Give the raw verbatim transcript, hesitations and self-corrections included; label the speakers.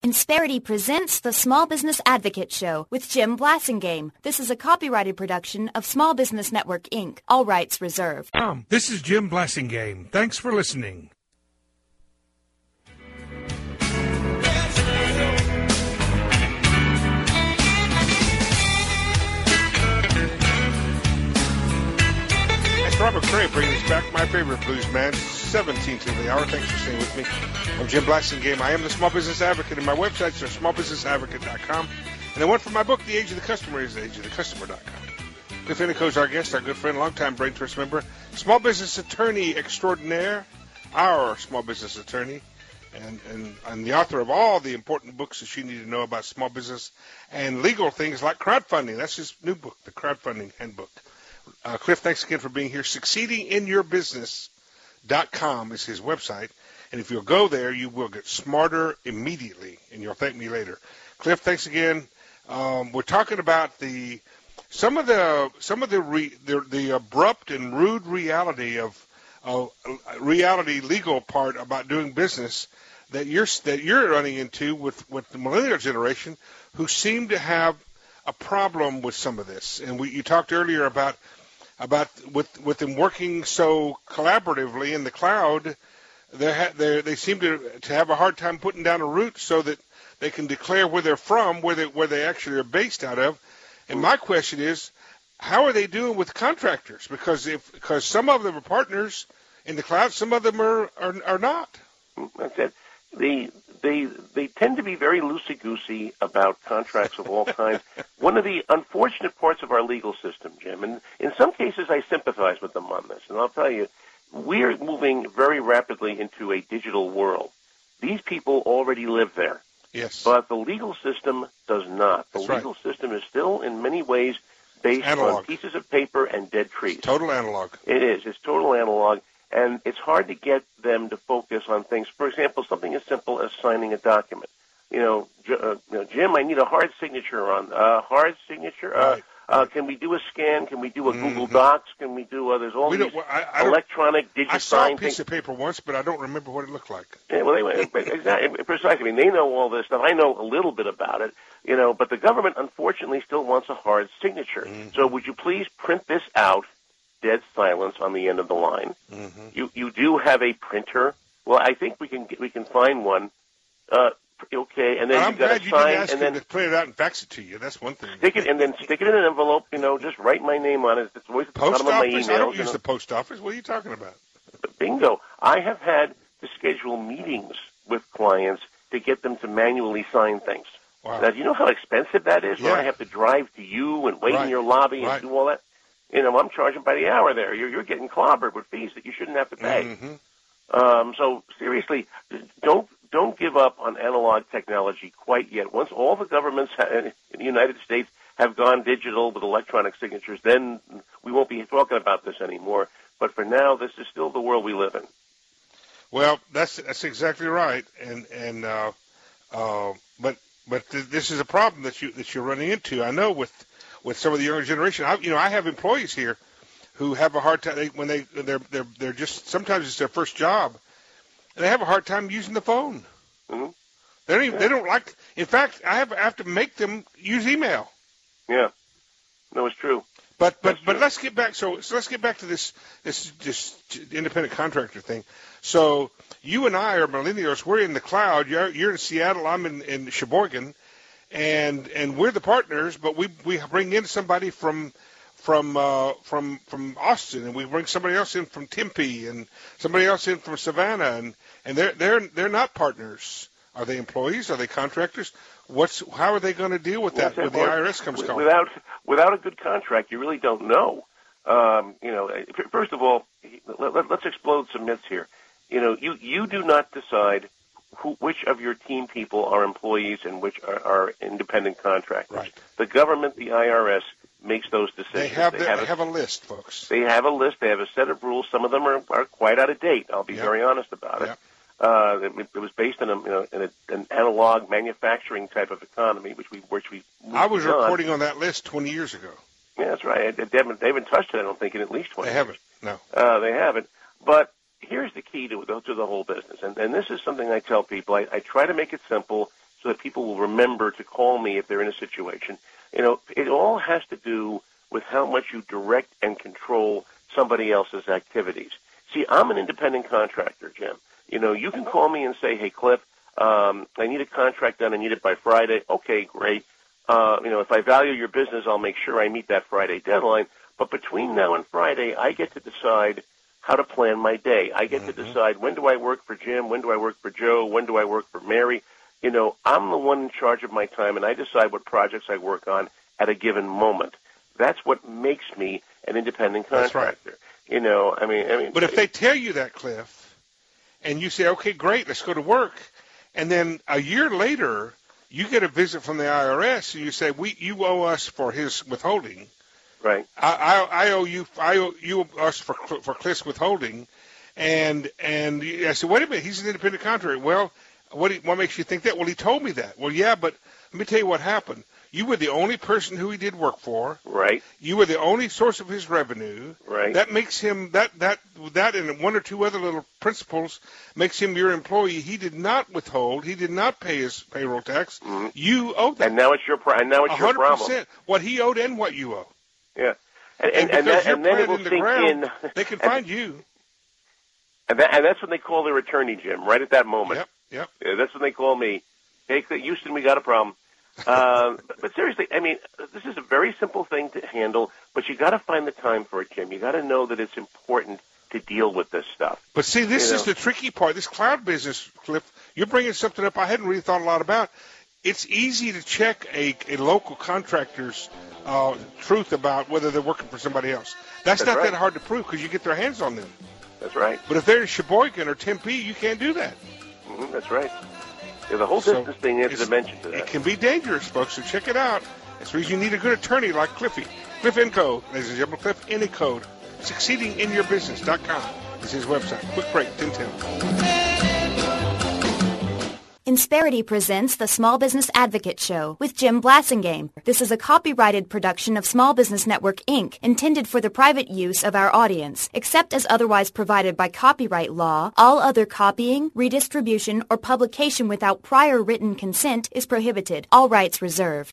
Speaker 1: Insperity presents the Small Business Advocate Show with Jim Blasingame. This is a copyrighted production of Small Business Network, Incorporated. All rights reserved.
Speaker 2: Um, this is Jim Blasingame. Thanks for listening.
Speaker 3: Robert Cray bringing us back my favorite blues man, seventeenth of the hour. Thanks for staying with me. I'm Jim Blasingame. I am the Small Business Advocate, and my websites are small business advocate dot com. And the one for my book, The Age of the Customer, is the age of the customer dot com. Cliff Inico is our guest, our good friend, longtime Brain Trust member, small business attorney extraordinaire, our small business attorney, and, and, and the author of all the important books that you need to know about small business and legal things like crowdfunding. That's his new book, The Crowdfunding Handbook. Uh, Cliff, thanks again for being here. succeeding in your business dot com is his website, and if you'll go there, you will get smarter immediately, and you'll thank me later. Cliff, thanks again. Um, we're talking about the some of the some of the re, the, the abrupt and rude reality of uh, reality legal part about doing business that you're that you're running into with, with the millennial generation, who seem to have a problem with some of this. And we, you talked earlier about about with with them working so collaboratively in the cloud, they ha- they seem to to have a hard time putting down a root so that they can declare where they're from, where they where they actually are based out of. And my question is, how are they doing with contractors? Because if because some of them are partners in the cloud, some of them are are, are not.
Speaker 4: That's it. The they they tend to be very loosey-goosey about contracts of all kinds. One of the unfortunate parts of our legal system, Jim, and in some cases I sympathize with them on this, and I'll tell you, we're moving very rapidly into a digital world. These people already live there.
Speaker 3: Yes.
Speaker 4: But the legal system does not. The
Speaker 3: That's
Speaker 4: legal
Speaker 3: right.
Speaker 4: system is still in many ways based
Speaker 3: Analog.
Speaker 4: on pieces of paper and dead trees.
Speaker 3: It's total analog.
Speaker 4: It is. It's total analog. And it's hard to get them to focus on things. For example, something as simple as signing a document. You know, uh, you know Jim, I need a hard signature on uh, hard signature. Uh,
Speaker 3: right.
Speaker 4: uh, can we do a scan? Can we do a
Speaker 3: Mm-hmm.
Speaker 4: Google Docs? Can we do? Uh, there's all
Speaker 3: we
Speaker 4: these
Speaker 3: well, I, I
Speaker 4: electronic digitized
Speaker 3: I saw a piece
Speaker 4: things.
Speaker 3: of paper once, but I don't remember what it looked like.
Speaker 4: Yeah, well, they, exactly, precisely. I mean, they know all this stuff. I know a little bit about it, you know. But the government, unfortunately, still wants a hard signature.
Speaker 3: Mm-hmm.
Speaker 4: So, would you please print this out? Dead silence on the end of the line.
Speaker 3: Mm-hmm.
Speaker 4: You you do have a printer. Well, I think we can we can find one. Uh, okay, and then
Speaker 3: I'm
Speaker 4: you've got
Speaker 3: glad
Speaker 4: to
Speaker 3: you
Speaker 4: sign,
Speaker 3: didn't ask
Speaker 4: and
Speaker 3: him
Speaker 4: then
Speaker 3: to print it out and fax it to you. That's one thing.
Speaker 4: stick it, and then stick it in an envelope. You know, just write my name on it. It's always at the
Speaker 3: Post
Speaker 4: bottom of my
Speaker 3: office?
Speaker 4: email.
Speaker 3: I don't
Speaker 4: you
Speaker 3: use
Speaker 4: know.
Speaker 3: the post office. What are you talking about?
Speaker 4: But bingo! I have had to schedule meetings with clients to get them to manually sign things.
Speaker 3: Wow.
Speaker 4: Now, do you know how expensive that is?
Speaker 3: Yeah.
Speaker 4: Where I have to drive to you and wait
Speaker 3: Right.
Speaker 4: in your lobby and
Speaker 3: Right.
Speaker 4: do all that. You know, I'm charging by the hour there. You're, you're getting clobbered with fees that you shouldn't have to pay.
Speaker 3: Mm-hmm.
Speaker 4: Um, so seriously, don't don't give up on analog technology quite yet. Once all the governments ha- in the United States have gone digital with electronic signatures, then we won't be talking about this anymore. But for now, this is still the world we live in.
Speaker 3: Well, that's that's exactly right. And and uh, uh, but but th- this is a problem that you that you're running into. I know with. With some of the younger generation, I, you know, I have employees here who have a hard time they, when they they're they're they're just sometimes it's their first job, and they have a hard time using the phone.
Speaker 4: Mm-hmm.
Speaker 3: They don't even, they don't like. In fact, I have I have to make them use email.
Speaker 4: Yeah, no, it's true.
Speaker 3: But but
Speaker 4: That's
Speaker 3: but
Speaker 4: true.
Speaker 3: let's get back. So so let's get back to this this this independent contractor thing. So you and I are millennials. We're in the cloud. You're you're in Seattle. I'm in in Sheboygan. And and we're the partners, but we we bring in somebody from from uh, from from Austin, and we bring somebody else in from Tempe, and somebody else in from Savannah, and, and they're they're they're not partners. Are they employees? Are they contractors? What's how are they going to deal with that when the I R S comes calling?
Speaker 4: Without without a good contract, you really don't know. Um, you know, first of all, let, let, let's explode some myths here. You know, you you do not decide Who, which of your team people are employees and which are, are independent contractors.
Speaker 3: Right.
Speaker 4: The government, the I R S, makes those decisions.
Speaker 3: They have,
Speaker 4: they
Speaker 3: the,
Speaker 4: have,
Speaker 3: they
Speaker 4: a,
Speaker 3: have a list, folks.
Speaker 4: They have a list. They have a set of rules. Some of them are, are quite out of date. I'll be
Speaker 3: Yep.
Speaker 4: very honest about it.
Speaker 3: Yep.
Speaker 4: Uh, it, it was based on a, you know, in a, an analog manufacturing type of economy, which we which we.
Speaker 3: I was
Speaker 4: beyond.
Speaker 3: reporting on that list twenty years ago.
Speaker 4: Yeah, that's right. They haven't, they haven't touched it, I don't think, in at least twenty
Speaker 3: They
Speaker 4: years.
Speaker 3: haven't. No.
Speaker 4: Uh, they haven't. But here's the key to the, to the whole business, and, and this is something I tell people. I, I try to make it simple so that people will remember to call me if they're in a situation. You know, it all has to do with how much you direct and control somebody else's activities. See, I'm an independent contractor, Jim. You know, you can call me and say, hey, Cliff, um, I need a contract done. I need it by Friday. Okay, great. Uh, you know, if I value your business, I'll make sure I meet that Friday deadline. But between now and Friday, I get to decide how to plan my day. I get mm-hmm. to decide when do I work for Jim, when do I work for Joe, when do I work for Mary. You know, I'm the one in charge of my time, and I decide what projects I work on at a given moment. That's what makes me an independent contractor.
Speaker 3: That's right.
Speaker 4: You know, I mean, I mean.
Speaker 3: But if they tell you that, Cliff, and you say, okay, great, let's go to work, and then a year later you get a visit from the I R S, and you say, we, you owe us for his withholding.
Speaker 4: Right.
Speaker 3: I, I, I owe you, I owe you us for for Cliff's withholding, and and I said, wait a minute, he's an independent contractor. Well, what what makes you think that? Well, he told me that. Well, yeah, but let me tell you what happened. You were the only person who he did work for.
Speaker 4: Right.
Speaker 3: You were the only source of his revenue.
Speaker 4: Right.
Speaker 3: That makes him, that, that, that and one or two other little principles makes him your employee. He did not withhold. He did not pay his payroll tax.
Speaker 4: Mm-hmm.
Speaker 3: You owe that.
Speaker 4: And now it's your, pro- and now it's your problem. one hundred percent.
Speaker 3: What he owed and what you owe.
Speaker 4: Yeah. And,
Speaker 3: and,
Speaker 4: and, and, that, and then it will
Speaker 3: in the
Speaker 4: sink
Speaker 3: ground,
Speaker 4: in.
Speaker 3: They can
Speaker 4: and,
Speaker 3: find you.
Speaker 4: And, that, and that's when they call their attorney, Jim, right at that moment.
Speaker 3: Yep, yep.
Speaker 4: Yeah, that's when they call me. Hey, Houston, we got a problem. uh, but, but seriously, I mean, this is a very simple thing to handle, but you got to find the time for it, Jim. You got to know that it's important to deal with this stuff.
Speaker 3: But see, this
Speaker 4: you
Speaker 3: is
Speaker 4: know?
Speaker 3: the tricky part. This cloud business, Cliff, you're bringing something up I hadn't really thought a lot about. It's easy to check a, a local contractor's uh, truth about whether they're working for somebody else. That's,
Speaker 4: That's
Speaker 3: not
Speaker 4: right.
Speaker 3: that hard to prove because you get their hands on them.
Speaker 4: That's right.
Speaker 3: But if they're in Sheboygan or Tempe, you can't do that.
Speaker 4: Mm-hmm, that's right. Yeah, the whole
Speaker 3: So
Speaker 4: business thing is a dimension to that.
Speaker 3: It can be dangerous, folks, so check it out. That's the reason you need a good attorney like Cliffy. Cliff Encode, ladies and gentlemen, Cliff Encode, succeeding in your business dot com is his website. Quick break, ten ten.
Speaker 1: Insperity presents the Small Business Advocate Show with Jim Blasingame. This is a copyrighted production of Small Business Network, Incorporated, intended for the private use of our audience. Except as otherwise provided by copyright law, all other copying, redistribution, or publication without prior written consent is prohibited. All rights reserved.